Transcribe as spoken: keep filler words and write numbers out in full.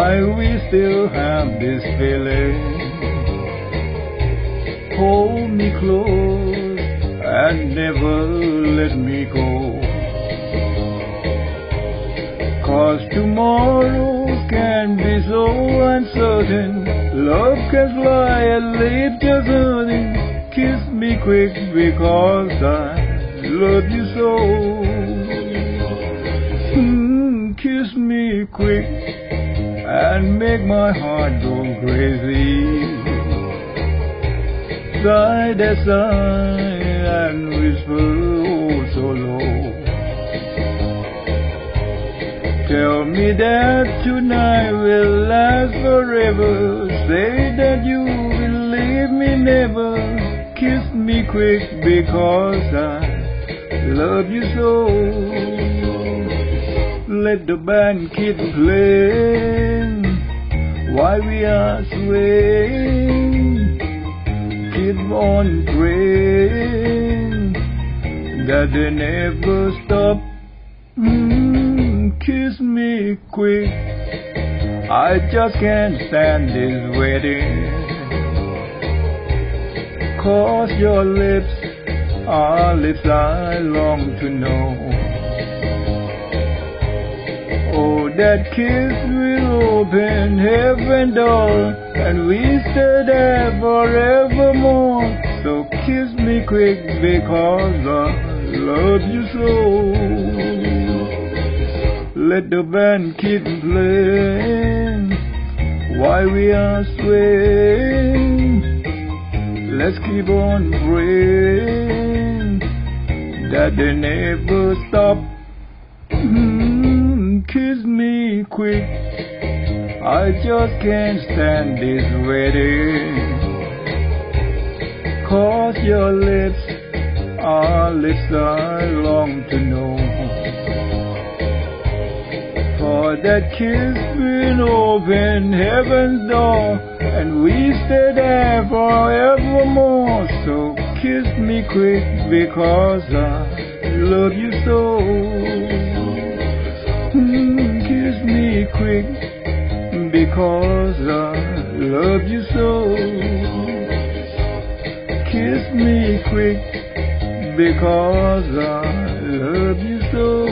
why we still have this feeling. Hold me close and never let me go, 'cause tomorrow can be so uncertain. Love can fly and leave just hurting. Kiss me quick because I love you so. Mm, kiss me quick and make my heart go crazy. Side to side and whisper oh so low. Tell me that tonight will last forever. Say that you will leave me never. Kiss me quick because I love you so. Let the band keep playing while we are swaying. Keep on praying that they never stop. Mm, kiss me quick, I just can't stand this waiting. 'Cause your lips are lips I long to know. Oh, that kiss will open heaven door, and we stay there forevermore. So kiss me quick because I love you so. Let the band keep playing while we are swaying. Let's keep on praying that they never stop. Mm, kiss me quick, I just can't stand this waiting. 'Cause your lips are lips I long to know. For that kiss will open heaven's door, and we stay there forevermore. So kiss me quick because I love you so. Mm, kiss me quick because I love you so. Kiss me quick because I love you so.